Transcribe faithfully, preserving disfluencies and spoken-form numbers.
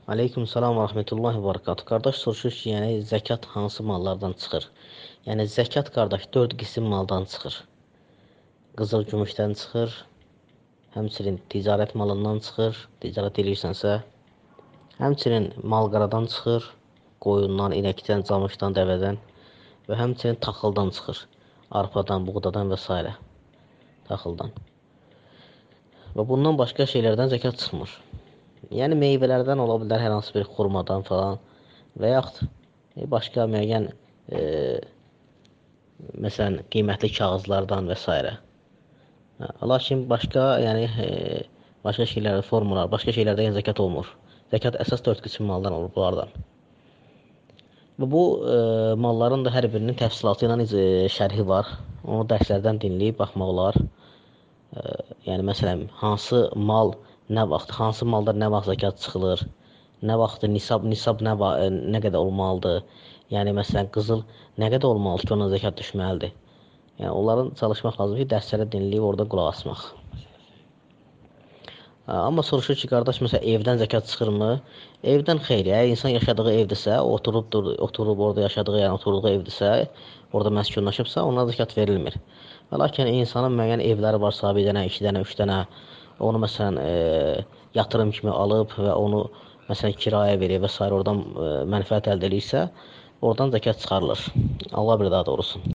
Aleyküm salam və rəhmətullahi və barakatuh. Qardaş soruşur ki, yəni zəkat hansı mallardan çıxır? Yəni zəkat qardaş dörd qism maldan çıxır. Qızıl gümüşdən çıxır, həmçinin ticarət malından çıxır, ticarət edirsənsə, həmçinin mal-qaradan çıxır, qoyundan, inəkdən, camışdan, dəvədən və həmçinin taxıldan çıxır. Arpadan, buğdadan və s. taxıldan. Və bundan başqa şeylərdən zəkat çıxmır. Yəni meyvələrdən ola bilər, hər hansı bir xurmadan falan və yaxud e, başqa müəyyən e, məsələn qiymətli kağızlardan və s. Lakin başqa, yəni e, başqa şeylərdə formalar, başqa şeylərdə yəni zəkat olmur. Zəkat əsas dörd qism maldan olur bunlardan. Və bu e, malların da hər birinin təfsilatı ilə e, şərhi var. Onu dərslərdən dinləyib baxmaq olar. E, yəni məsələn hansı mal nə vaxt, hansı malda nə vaxt zəkat çıxılır, nə vaxt nisab, nisab nə, nə qədər olmalıdır, yəni məsələn qızıl nə qədər olmalıdır ki, ona zəkat düşməlidir. Yəni onların çalışmaq lazım ki, dərsləri dinləyib orada qulaq asmaq. Amma soruşur ki, qardaş, məsələn evdən zəkat çıxırmı? Evdən xeyr, əgər insan yaşadığı evdirsə, oturub, oturub orada yaşadığı, yəni oturduğu evdirsə, orada məskunlaşıbsa, ona zəkat verilmir. Və lakin insanın müəyyən evləri varsa, bir dənə, iki dənə, üç dənə, onu məsələn e, yatırım kimi alıb və onu məsələn kirayə verir və s. oradan e, mənfəət əldə edirsə, oradan zəkat çıxarılır. Allah bir daha doğrusun.